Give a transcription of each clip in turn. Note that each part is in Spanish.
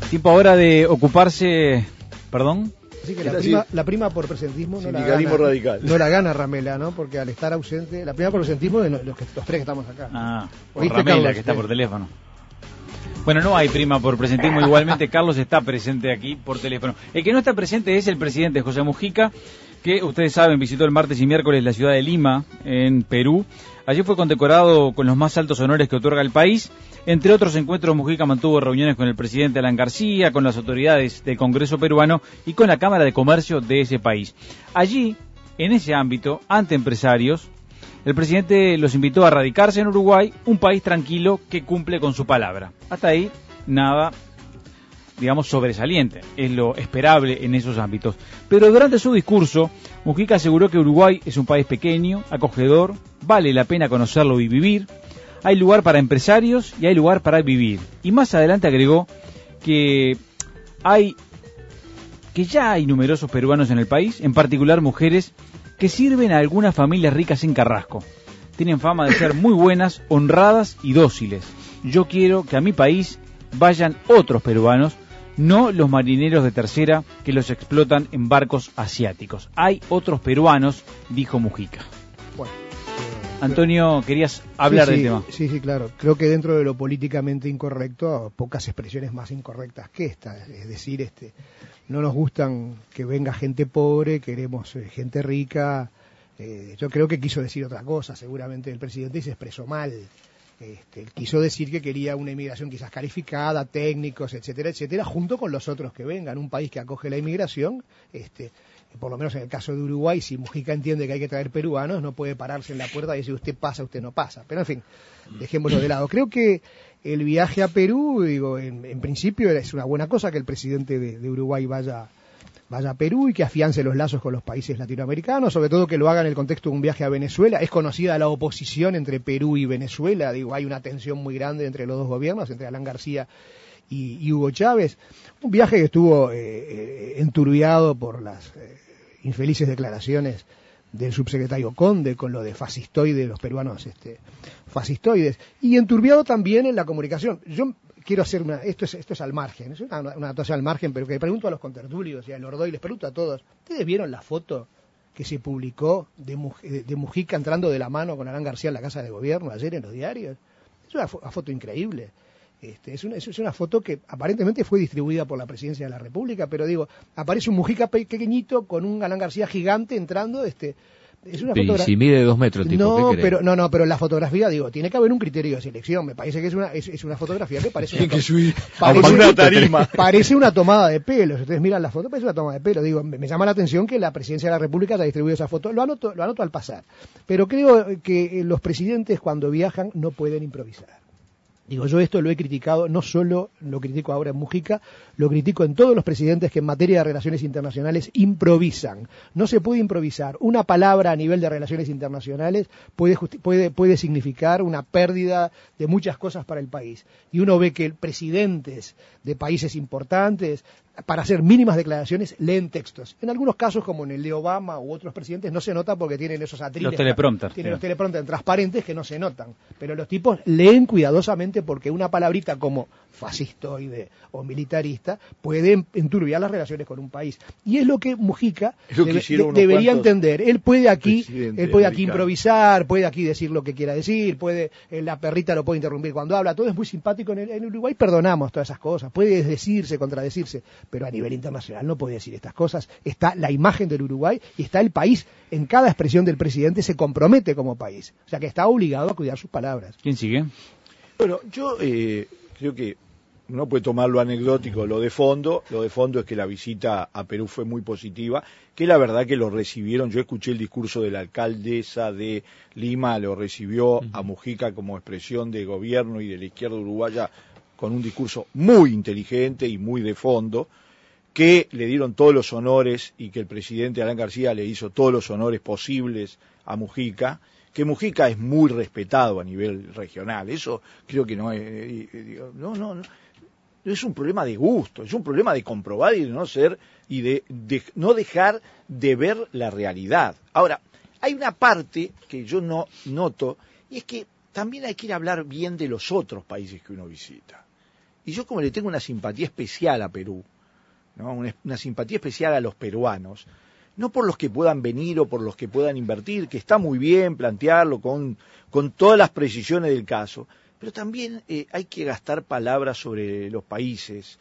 Tiempo ahora de ocuparse... ¿Perdón? Así que la prima por presentismo no la gana Ramela, ¿no? Porque al estar ausente, la prima por presentismo de los tres que estamos acá. Por Ramela, Carlos, que está por teléfono. Bueno, no hay prima por presentismo, igualmente Carlos está presente aquí por teléfono. El que no está presente es el presidente José Mujica, que ustedes saben visitó el martes y miércoles la ciudad de Lima, en Perú. Allí fue condecorado con los más altos honores que otorga el país. Entre otros encuentros, Mujica mantuvo reuniones con el presidente Alan García, con las autoridades del Congreso peruano y con la Cámara de Comercio de ese país. Allí, en ese ámbito, ante empresarios, el presidente los invitó a radicarse en Uruguay, un país tranquilo que cumple con su palabra. Hasta ahí, nada, digamos, sobresaliente. Es lo esperable en esos ámbitos. Pero durante su discurso, Mujica aseguró que Uruguay es un país pequeño, acogedor, vale la pena conocerlo y vivir. Hay lugar para empresarios y hay lugar para vivir. Y más adelante agregó que ya hay numerosos peruanos en el país, en particular mujeres, que sirven a algunas familias ricas en Carrasco. Tienen fama de ser muy buenas, honradas y dóciles. Yo quiero que a mi país vayan otros peruanos, no los marineros de tercera que los explotan en barcos asiáticos. Hay otros peruanos, dijo Mujica. Bueno, Antonio, querías hablar del tema. Sí, claro. Creo que dentro de lo políticamente incorrecto, pocas expresiones más incorrectas que esta. Es decir, no nos gustan que venga gente pobre, queremos gente rica. Yo creo que quiso decir otra cosa, seguramente el presidente, y se expresó mal. Quiso decir que quería una inmigración quizás calificada, técnicos, etcétera, etcétera, junto con los otros que vengan. Un país que acoge la inmigración, por lo menos en el caso de Uruguay, si Mujica entiende que hay que traer peruanos, no puede pararse en la puerta y decir usted pasa, usted no pasa. Pero en fin, dejémoslo de lado. Creo que el viaje a Perú, en principio es una buena cosa que el presidente de Uruguay vaya a Perú y que afiance los lazos con los países latinoamericanos, sobre todo que lo haga en el contexto de un viaje a Venezuela. Es conocida la oposición entre Perú y Venezuela, hay una tensión muy grande entre los dos gobiernos, entre Alan García y Hugo Chávez. Un viaje que estuvo enturbiado por las infelices declaraciones del subsecretario Conde con lo de fascistoide, los peruanos fascistoides, y enturbiado también en la comunicación. Yo quiero hacer esto es al margen, es una notación al margen, pero que le pregunto a los contertulios y a Lordoy, les pregunto a todos, ¿ustedes vieron la foto que se publicó de Mujica entrando de la mano con Alan García en la Casa de Gobierno ayer en los diarios? Es una foto increíble. Es una foto que aparentemente fue distribuida por la Presidencia de la República, pero aparece un Mujica pequeñito con un Alan García gigante entrando, es una fotografía. Si mide 2 metros, tipo, pero la fotografía, tiene que haber un criterio de selección. Me parece que es una fotografía que parece una tarima. Parece una tomada de pelo. Si ustedes miran la foto, parece una tomada de pelo. Me llama la atención que la Presidencia de la República haya distribuido esa foto. Lo anoto al pasar. Pero creo que los presidentes cuando viajan no pueden improvisar. Yo esto lo he criticado, no solo lo critico ahora en Mujica, lo critico en todos los presidentes que en materia de relaciones internacionales improvisan. No se puede improvisar. Una palabra a nivel de relaciones internacionales puede significar una pérdida de muchas cosas para el país. Y uno ve que presidentes de países importantes, para hacer mínimas declaraciones, leen textos. En algunos casos, como en el de Obama u otros presidentes, no se nota porque tienen esos atriles. Los teleprompters. Tienen los teleprompters transparentes que no se notan. Pero los tipos leen cuidadosamente porque una palabrita como fascistoide o militarista puede enturbiar las relaciones con un país. Y es lo que Mujica debería entender. Él puede aquí improvisar, puede aquí decir lo que quiera decir, la perrita lo puede interrumpir cuando habla. Todo es muy simpático en Uruguay, perdonamos todas esas cosas. Puede decirse, contradecirse, pero a nivel internacional no puede decir estas cosas. Está la imagen del Uruguay y está el país. En cada expresión del presidente se compromete como país. O sea que está obligado a cuidar sus palabras. ¿Quién sigue? Bueno, yo creo que uno puede tomar lo anecdótico, lo de fondo. Lo de fondo es que la visita a Perú fue muy positiva, que la verdad que lo recibieron. Yo escuché el discurso de la alcaldesa de Lima, lo recibió a Mujica como expresión de gobierno y de la izquierda uruguaya con un discurso muy inteligente y muy de fondo, que le dieron todos los honores y que el presidente Alan García le hizo todos los honores posibles a Mujica, que Mujica es muy respetado a nivel regional. Eso creo que no es un problema de gusto, es un problema de comprobar y de no ser y de no dejar de ver la realidad. Ahora, hay una parte que yo no noto y es que también hay que ir a hablar bien de los otros países que uno visita. Y yo como le tengo una simpatía especial a Perú, ¿no? Una simpatía especial a los peruanos, no por los que puedan venir o por los que puedan invertir, que está muy bien plantearlo con todas las precisiones del caso, pero también hay que gastar palabras sobre los países,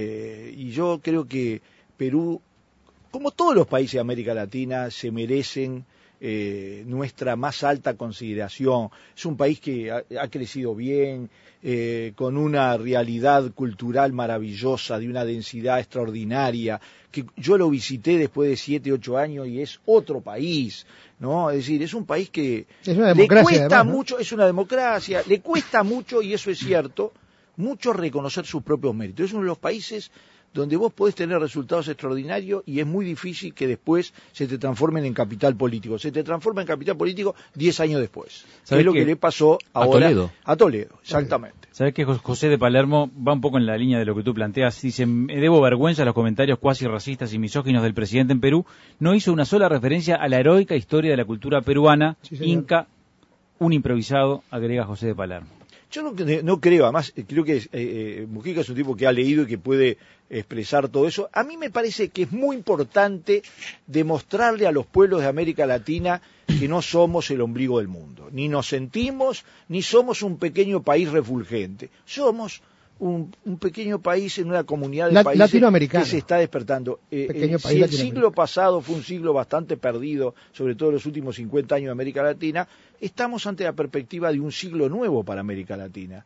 y yo creo que Perú, como todos los países de América Latina, se merecen nuestra más alta consideración. Es un país que ha crecido bien, con una realidad cultural maravillosa, de una densidad extraordinaria, que yo lo visité después de 7, 8 años y es otro país, ¿no? Es decir, es un país que le cuesta mucho, es una democracia, le cuesta mucho, y eso es cierto, mucho reconocer sus propios méritos. Es uno de los países donde vos podés tener resultados extraordinarios y es muy difícil que después se te transformen en capital político. Se te transforma en capital político 10 años después. Que es lo que le pasó ahora a Toledo, exactamente. ¿Sabés que José de Palermo va un poco en la línea de lo que tú planteas? Dice, me debo vergüenza a los comentarios cuasi racistas y misóginos del presidente en Perú. No hizo una sola referencia a la heroica historia de la cultura peruana, inca, un improvisado, agrega José de Palermo. Yo no creo, además creo que Mujica es un tipo que ha leído y que puede expresar todo eso. A mí me parece que es muy importante demostrarle a los pueblos de América Latina que no somos el ombligo del mundo, ni nos sentimos, ni somos un pequeño país refulgente. Somos un pequeño país en una comunidad de países que se está despertando. Si el siglo pasado fue un siglo bastante perdido, sobre todo en los últimos 50 años de América Latina, estamos ante la perspectiva de un siglo nuevo para América Latina.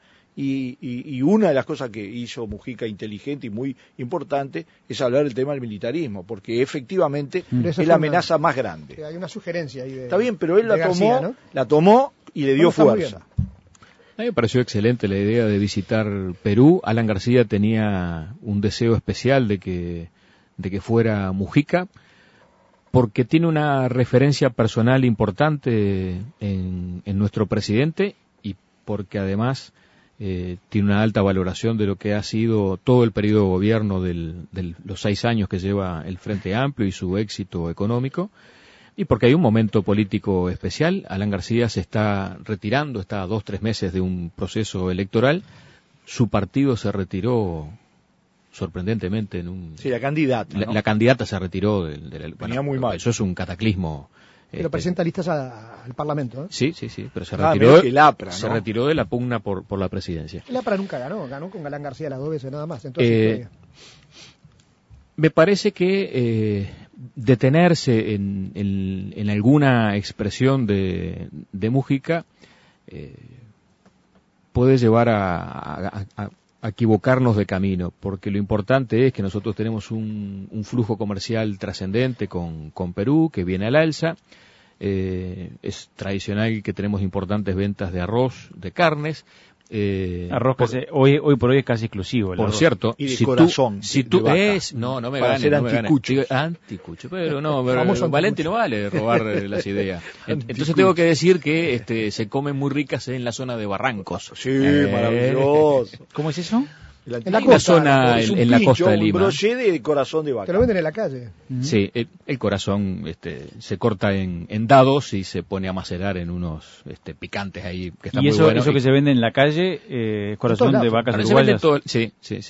Y una de las cosas que hizo Mujica inteligente y muy importante es hablar del tema del militarismo, porque efectivamente es la amenaza más grande. Hay una sugerencia ahí está bien, pero él la tomó y le dio fuerza. A mí me pareció excelente la idea de visitar Perú. Alan García tenía un deseo especial de que fuera Mujica, porque tiene una referencia personal importante en nuestro presidente y porque además tiene una alta valoración de lo que ha sido todo el periodo de gobierno de los 6 años que lleva el Frente Amplio y su éxito económico. Y porque hay un momento político especial. Alan García se está retirando, está a 2-3 meses de un proceso electoral. Su partido se retiró sorprendentemente en un... Sí, la candidata, ¿no? La candidata se retiró Venía muy mal. Eso es un cataclismo. Pero presenta listas al Parlamento, ¿eh? Sí, pero se retiró, APRA, ¿no? Se retiró de la pugna por la presidencia. El APRA nunca ganó con Alan García las 2 veces nada más. Entonces, me parece que detenerse en alguna expresión de Mujica puede llevar a equivocarnos de camino, porque lo importante es que nosotros tenemos un flujo comercial trascendente con Perú, que viene al alza. Es tradicional que tenemos importantes ventas de arroz, de carnes. Arroz hoy por hoy es casi exclusivo. Por cierto, y de corazón. No me gane. Anticucho, pero Valente no vale robar las ideas. Entonces tengo que decir que se comen muy ricas en la zona de Barrancos. Sí, maravilloso. ¿Cómo es eso? En la costa, en la costa de Lima. Un broché de corazón de vaca. Te lo venden en la calle. Sí, el corazón se corta en dados y se pone a macerar en unos picantes ahí que están muy buenos. ¿Y eso que se vende en la calle, corazón de vacas uruguayas? Sí.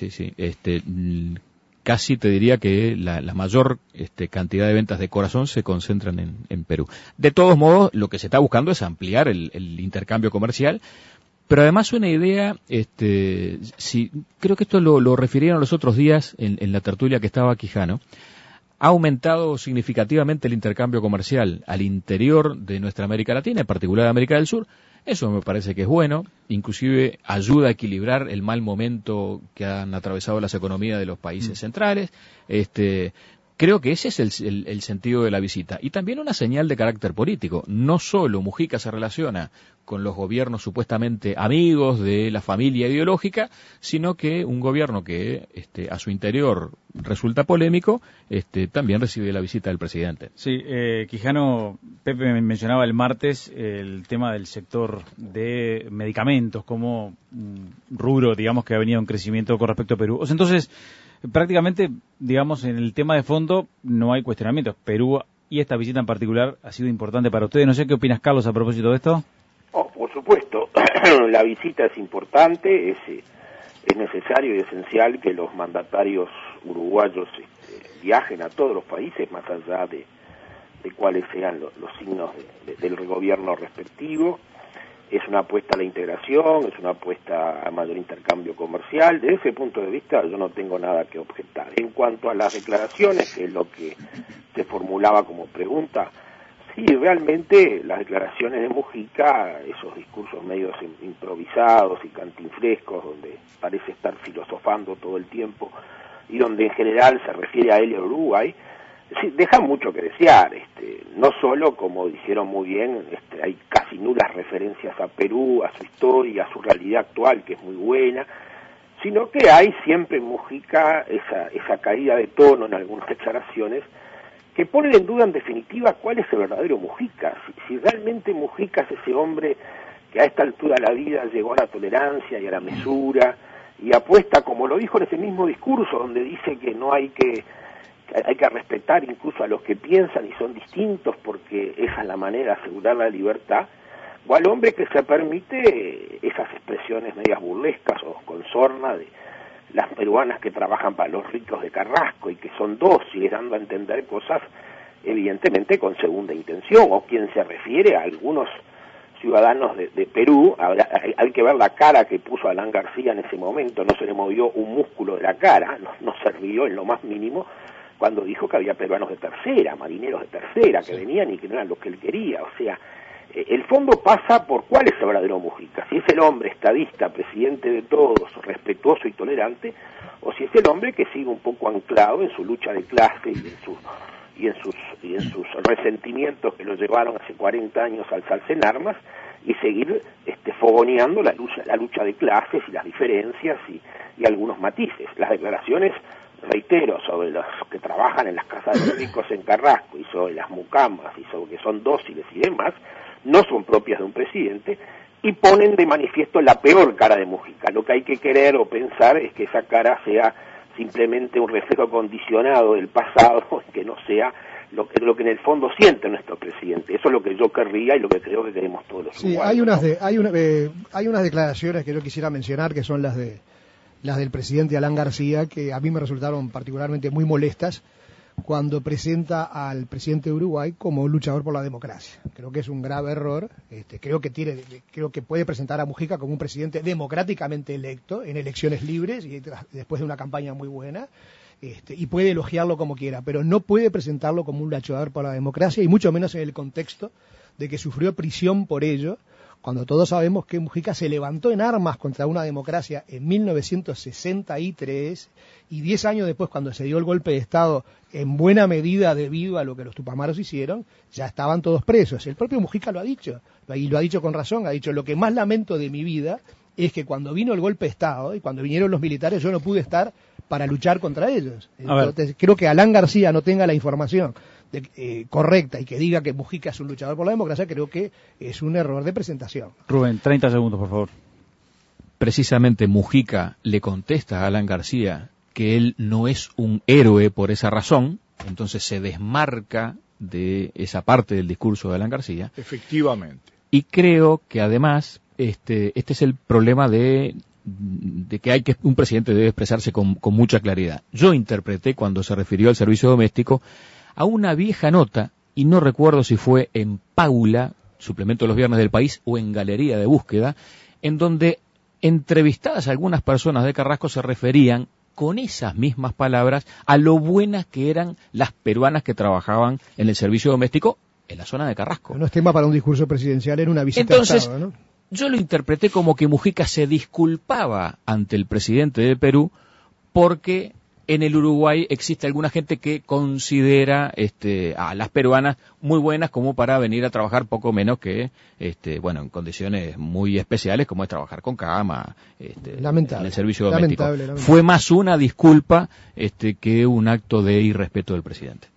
Casi te diría que la mayor cantidad de ventas de corazón se concentran en Perú. De todos modos, lo que se está buscando es ampliar el intercambio comercial. Pero además una idea, creo que esto lo refirieron los otros días en la tertulia que estaba Quijano, ha aumentado significativamente el intercambio comercial al interior de nuestra América Latina, en particular de América del Sur. Eso me parece que es bueno, inclusive ayuda a equilibrar el mal momento que han atravesado las economías de los países centrales. Creo que ese es el sentido de la visita. Y también una señal de carácter político. No solo Mujica se relaciona con los gobiernos supuestamente amigos de la familia ideológica, sino que un gobierno que a su interior resulta polémico, también recibe la visita del presidente. Sí, Quijano, Pepe mencionaba el martes el tema del sector de medicamentos como rubro, digamos, que ha venido en crecimiento con respecto a Perú. Entonces, prácticamente, digamos, en el tema de fondo no hay cuestionamientos. Perú y esta visita en particular ha sido importante para ustedes. No sé qué opinas, Carlos, a propósito de esto. Por supuesto, la visita es importante, es necesario y esencial que los mandatarios uruguayos viajen a todos los países, más allá de cuáles sean los signos del gobierno respectivo. Es una apuesta a la integración, es una apuesta a mayor intercambio comercial. Desde ese punto de vista yo no tengo nada que objetar. En cuanto a las declaraciones, que es lo que se formulaba como pregunta, sí, realmente las declaraciones de Mujica, esos discursos medios improvisados y cantinfrescos, donde parece estar filosofando todo el tiempo, y donde en general se refiere a él y a Uruguay, sí, dejan mucho que desear. No solo, como dijeron muy bien, hay casi nulas referencias a Perú, a su historia, a su realidad actual, que es muy buena, sino que hay siempre en Mujica esa caída de tono en algunas declaraciones que ponen en duda en definitiva cuál es el verdadero Mujica, si realmente Mujica es ese hombre que a esta altura de la vida llegó a la tolerancia y a la mesura, y apuesta, como lo dijo en ese mismo discurso, donde dice que no hay que respetar incluso a los que piensan y son distintos, porque esa es la manera de asegurar la libertad, o al hombre que se permite esas expresiones medias burlescas o con sorna de las peruanas que trabajan para los ricos de Carrasco y que son dóciles, dando a entender cosas evidentemente con segunda intención, o quien se refiere a algunos ciudadanos de Perú. Hay que ver la cara que puso Alan García en ese momento, no se le movió un músculo de la cara, no se rió en lo más mínimo cuando dijo que había peruanos de tercera, marineros de tercera, que venían y que no eran los que él quería. O sea, el fondo pasa por cuál es el verdadero Mujica, si es el hombre estadista, presidente de todos, respetuoso y tolerante, o si es el hombre que sigue un poco anclado en su lucha de clase y en sus resentimientos que lo llevaron hace 40 años a alzarse en armas y seguir fogoneando la lucha de clases y las diferencias y algunos matices. Las declaraciones, reitero, sobre los que trabajan en las casas de los ricos en Carrasco y sobre las mucamas y sobre que son dóciles y demás, no son propias de un presidente y ponen de manifiesto la peor cara de Mujica. Lo que hay que querer o pensar es que esa cara sea simplemente un reflejo condicionado del pasado, que no sea lo que en el fondo siente nuestro presidente. Eso es lo que yo querría y lo que creo que queremos todos los uruguayos. Sí, hay unas declaraciones que yo quisiera mencionar, que son las del presidente Alan García, que a mí me resultaron particularmente muy molestas, cuando presenta al presidente de Uruguay como un luchador por la democracia. Creo que es un grave error. Creo que puede presentar a Mujica como un presidente democráticamente electo en elecciones libres y después de una campaña muy buena, y puede elogiarlo como quiera, pero no puede presentarlo como un luchador por la democracia, y mucho menos en el contexto de que sufrió prisión por ello, cuando todos sabemos que Mujica se levantó en armas contra una democracia en 1963, y 10 años después, cuando se dio el golpe de Estado, en buena medida debido a lo que los tupamaros hicieron, ya estaban todos presos. El propio Mujica lo ha dicho, y lo ha dicho con razón, ha dicho: lo que más lamento de mi vida es que cuando vino el golpe de Estado y cuando vinieron los militares, yo no pude estar para luchar contra ellos. Entonces, creo que Alan García no tenga la información correcta y que diga que Mujica es un luchador por la democracia, creo que es un error de presentación. Rubén, 30 segundos, por favor. Precisamente Mujica le contesta a Alan García que él no es un héroe por esa razón, entonces se desmarca de esa parte del discurso de Alan García. Efectivamente. Y creo que además este es el problema de que un presidente debe expresarse con mucha claridad. Yo interpreté, cuando se refirió al servicio doméstico, a una vieja nota, y no recuerdo si fue en Paula, suplemento de los viernes del País, o en Galería de Búsqueda, en donde entrevistadas algunas personas de Carrasco se referían con esas mismas palabras a lo buenas que eran las peruanas que trabajaban en el servicio doméstico en la zona de Carrasco. No es tema para un discurso presidencial, en una visita Entonces, a Estado, ¿no? Yo lo interpreté como que Mujica se disculpaba ante el presidente de Perú porque en el Uruguay existe alguna gente que considera a las peruanas muy buenas como para venir a trabajar poco menos que en condiciones muy especiales, como es trabajar con cama, lamentable, en el servicio doméstico. lamentable. Fue más una disculpa que un acto de irrespeto del presidente.